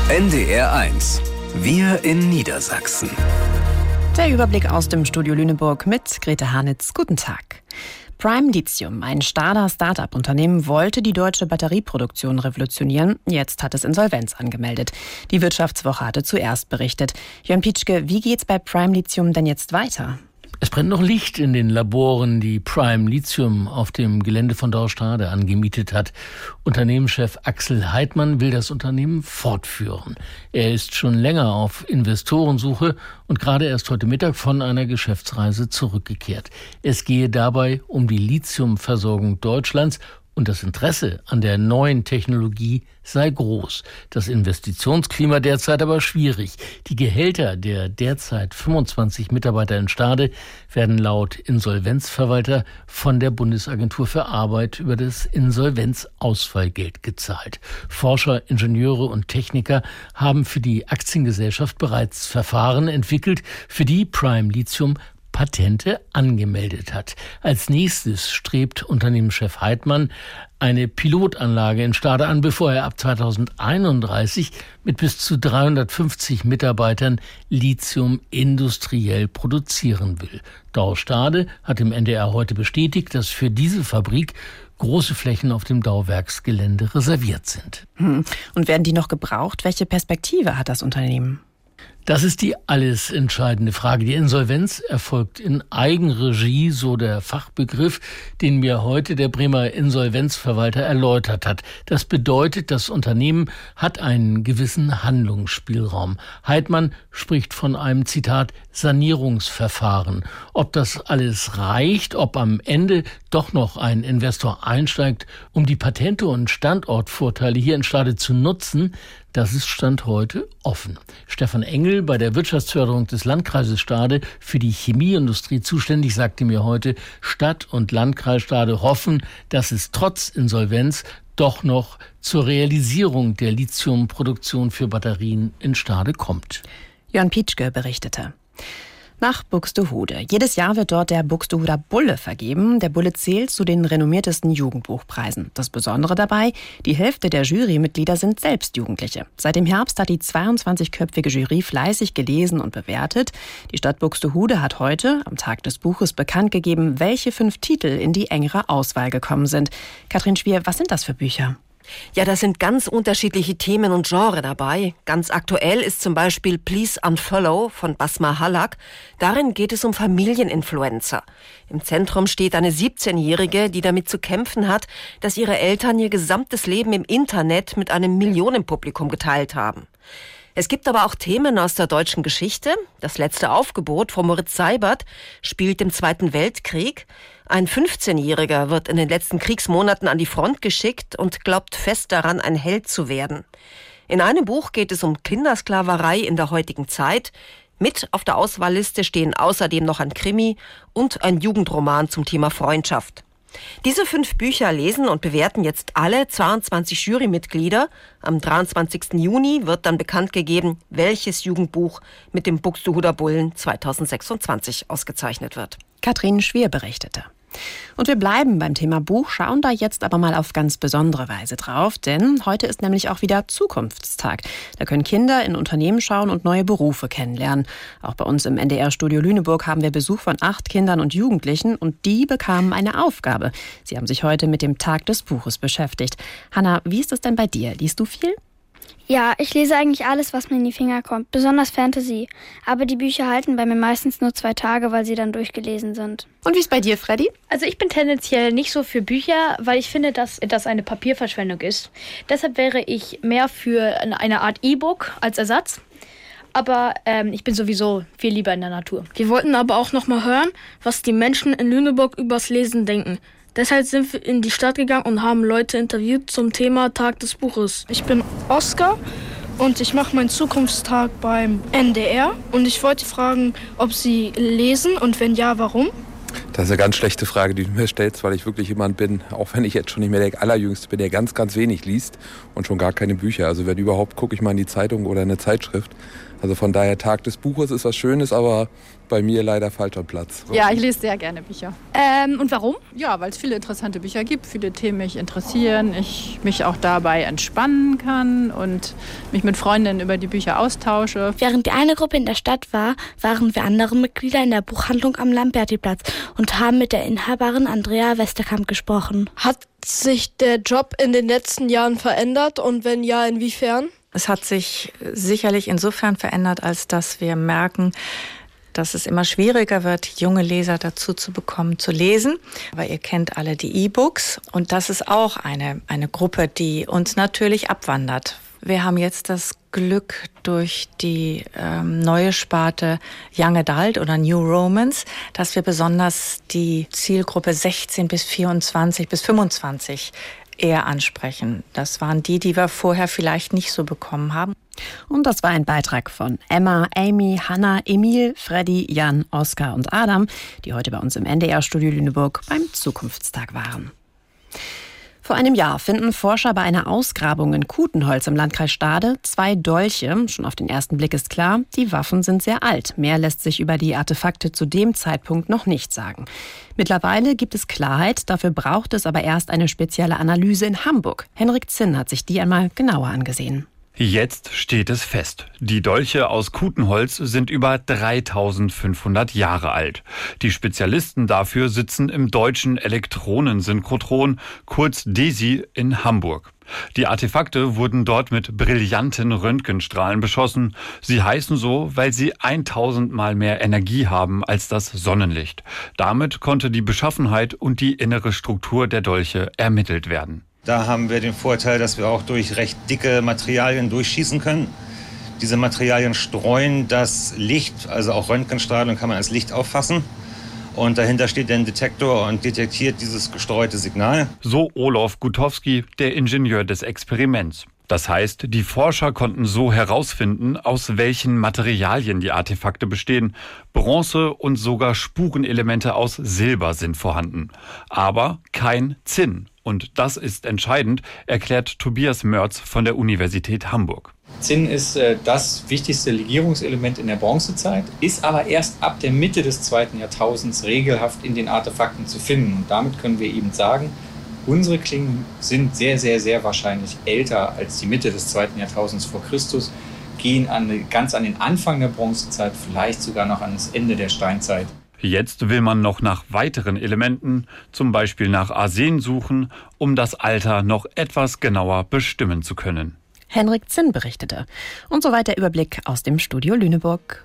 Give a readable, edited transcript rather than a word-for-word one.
NDR 1. Wir in Niedersachsen. Der Überblick aus dem Studio Lüneburg mit Grete Hanitz. Guten Tag. Prime Lithium, ein Stahler Start-up-Unternehmen, wollte die deutsche Batterieproduktion revolutionieren. Jetzt hat es Insolvenz angemeldet. Die Wirtschaftswoche hatte zuerst berichtet. Jörn Pietschke, wie geht's bei Prime Lithium denn jetzt weiter? Es brennt noch Licht in den Laboren, die Prime Lithium auf dem Gelände von Dorstade angemietet hat. Unternehmenschef Axel Heidmann will das Unternehmen fortführen. Er ist schon länger auf Investorensuche und gerade erst heute Mittag von einer Geschäftsreise zurückgekehrt. Es gehe dabei um die Lithiumversorgung Deutschlands. Und das Interesse an der neuen Technologie sei groß. Das Investitionsklima derzeit aber schwierig. Die Gehälter der derzeit 25 Mitarbeiter in Stade werden laut Insolvenzverwalter von der Bundesagentur für Arbeit über das Insolvenzausfallgeld gezahlt. Forscher, Ingenieure und Techniker haben für die Aktiengesellschaft bereits Verfahren entwickelt, für die Prime Lithium Patente angemeldet hat. Als nächstes strebt Unternehmenschef Heidmann eine Pilotanlage in Stade an, bevor er ab 2031 mit bis zu 350 Mitarbeitern Lithium industriell produzieren will. Dorstade hat im NDR heute bestätigt, dass für diese Fabrik große Flächen auf dem Dauwerksgelände reserviert sind. Und werden die noch gebraucht? Welche Perspektive hat das Unternehmen? Das ist die alles entscheidende Frage. Die Insolvenz erfolgt in Eigenregie, so der Fachbegriff, den mir heute der Bremer Insolvenzverwalter erläutert hat. Das bedeutet, das Unternehmen hat einen gewissen Handlungsspielraum. Heidmann spricht von einem, Zitat, Sanierungsverfahren. Ob das alles reicht, ob am Ende doch noch ein Investor einsteigt, um die Patente und Standortvorteile hier in Stade zu nutzen, das ist Stand heute offen. Stefan Engel, bei der Wirtschaftsförderung des Landkreises Stade für die Chemieindustrie zuständig, sagte mir heute, Stadt und Landkreis Stade hoffen, dass es trotz Insolvenz doch noch zur Realisierung der Lithiumproduktion für Batterien in Stade kommt. Jörn Pietschke berichtete. Nach Buxtehude. Jedes Jahr wird dort der Buxtehuder Bulle vergeben. Der Bulle zählt zu den renommiertesten Jugendbuchpreisen. Das Besondere dabei, die Hälfte der Jurymitglieder sind selbst Jugendliche. Seit dem Herbst hat die 22-köpfige Jury fleißig gelesen und bewertet. Die Stadt Buxtehude hat heute, am Tag des Buches, bekannt gegeben, welche 5 Titel in die engere Auswahl gekommen sind. Katrin Schwier, was sind das für Bücher? Ja, da sind ganz unterschiedliche Themen und Genre dabei. Ganz aktuell ist zum Beispiel Please Unfollow von Basma Halak. Darin geht es um Familieninfluencer. Im Zentrum steht eine 17-Jährige, die damit zu kämpfen hat, dass ihre Eltern ihr gesamtes Leben im Internet mit einem Millionenpublikum geteilt haben. Es gibt aber auch Themen aus der deutschen Geschichte. Das letzte Aufgebot von Moritz Seibert spielt im Zweiten Weltkrieg. Ein 15-Jähriger wird in den letzten Kriegsmonaten an die Front geschickt und glaubt fest daran, ein Held zu werden. In einem Buch geht es um Kindersklaverei in der heutigen Zeit. Mit auf der Auswahlliste stehen außerdem noch ein Krimi und ein Jugendroman zum Thema Freundschaft. Diese 5 Bücher lesen und bewerten jetzt alle 22 Jurymitglieder. Am 23. Juni wird dann bekannt gegeben, welches Jugendbuch mit dem Buxtehuder Bullen 2026 ausgezeichnet wird. Katrin Schwier berichtete. Und wir bleiben beim Thema Buch, schauen da jetzt aber mal auf ganz besondere Weise drauf, denn heute ist nämlich auch wieder Zukunftstag. Da können Kinder in Unternehmen schauen und neue Berufe kennenlernen. Auch bei uns im NDR-Studio Lüneburg haben wir Besuch von 8 Kindern und Jugendlichen und die bekamen eine Aufgabe. Sie haben sich heute mit dem Tag des Buches beschäftigt. Hanna, wie ist es denn bei dir? Liest du viel? Ja, ich lese eigentlich alles, was mir in die Finger kommt, besonders Fantasy. Aber die Bücher halten bei mir meistens nur 2 Tage, weil sie dann durchgelesen sind. Und wie ist bei dir, Freddy? Also ich bin tendenziell nicht so für Bücher, weil ich finde, dass das eine Papierverschwendung ist. Deshalb wäre ich mehr für eine Art E-Book als Ersatz. Aber ich bin sowieso viel lieber in der Natur. Wir wollten aber auch noch mal hören, was die Menschen in Lüneburg übers Lesen denken. Deshalb sind wir in die Stadt gegangen und haben Leute interviewt zum Thema Tag des Buches. Ich bin Oskar und ich mache meinen Zukunftstag beim NDR. Und ich wollte fragen, ob Sie lesen und wenn ja, warum? Das ist eine ganz schlechte Frage, die du mir stellst, weil ich wirklich jemand bin, auch wenn ich jetzt schon nicht mehr der Allerjüngste bin, der ganz, ganz wenig liest und schon gar keine Bücher. Also wenn überhaupt, gucke ich mal in die Zeitung oder eine Zeitschrift. Also von daher, Tag des Buches ist was Schönes, aber bei mir leider falscher Platz. Ja, ich lese sehr gerne Bücher. Und warum? Ja, weil es viele interessante Bücher gibt, viele Themen mich interessieren, ich mich auch dabei entspannen kann und mich mit Freundinnen über die Bücher austausche. Während die eine Gruppe in der Stadt war, waren wir andere Mitglieder in der Buchhandlung am Lambertiplatz und haben mit der Inhaberin Andrea Westerkamp gesprochen. Hat sich der Job in den letzten Jahren verändert und wenn ja, inwiefern? Es hat sich sicherlich insofern verändert, als dass wir merken, dass es immer schwieriger wird, junge Leser dazu zu bekommen, zu lesen. Aber ihr kennt alle die E-Books und das ist auch eine Gruppe, die uns natürlich abwandert. Wir haben jetzt das Glück durch die neue Sparte Young Adult oder New Romance, dass wir besonders die Zielgruppe 16 bis 24 bis 25 eher ansprechen. Das waren die wir vorher vielleicht nicht so bekommen haben. Und das war ein Beitrag von Emma, Amy, Hannah, Emil, Freddy, Jan, Oskar und Adam, die heute bei uns im NDR-Studio Lüneburg beim Zukunftstag waren. Vor einem Jahr finden Forscher bei einer Ausgrabung in Kutenholz im Landkreis Stade 2 Dolche. Schon auf den ersten Blick ist klar, die Waffen sind sehr alt. Mehr lässt sich über die Artefakte zu dem Zeitpunkt noch nicht sagen. Mittlerweile gibt es Klarheit, dafür braucht es aber erst eine spezielle Analyse in Hamburg. Henrik Zinn hat sich die einmal genauer angesehen. Jetzt steht es fest. Die Dolche aus Kutenholz sind über 3500 Jahre alt. Die Spezialisten dafür sitzen im Deutschen Elektronensynchrotron, kurz DESY, in Hamburg. Die Artefakte wurden dort mit brillanten Röntgenstrahlen beschossen. Sie heißen so, weil sie 1000 Mal mehr Energie haben als das Sonnenlicht. Damit konnte die Beschaffenheit und die innere Struktur der Dolche ermittelt werden. Da haben wir den Vorteil, dass wir auch durch recht dicke Materialien durchschießen können. Diese Materialien streuen das Licht, also auch Röntgenstrahlung kann man als Licht auffassen. Und dahinter steht ein Detektor und detektiert dieses gestreute Signal. So Olaf Gutowski, der Ingenieur des Experiments. Das heißt, die Forscher konnten so herausfinden, aus welchen Materialien die Artefakte bestehen. Bronze und sogar Spurenelemente aus Silber sind vorhanden. Aber kein Zinn. Und das ist entscheidend, erklärt Tobias Mörz von der Universität Hamburg. Zinn ist das wichtigste Legierungselement in der Bronzezeit, ist aber erst ab der Mitte des 2. Jahrtausends regelhaft in den Artefakten zu finden. Und damit können wir eben sagen, unsere Klingen sind sehr, sehr, sehr wahrscheinlich älter als die Mitte des 2. Jahrtausends vor Christus, gehen ganz an den Anfang der Bronzezeit, vielleicht sogar noch an das Ende der Steinzeit. Jetzt will man noch nach weiteren Elementen, zum Beispiel nach Arsen suchen, um das Alter noch etwas genauer bestimmen zu können. Henrik Zinn berichtete. Und soweit der Überblick aus dem Studio Lüneburg.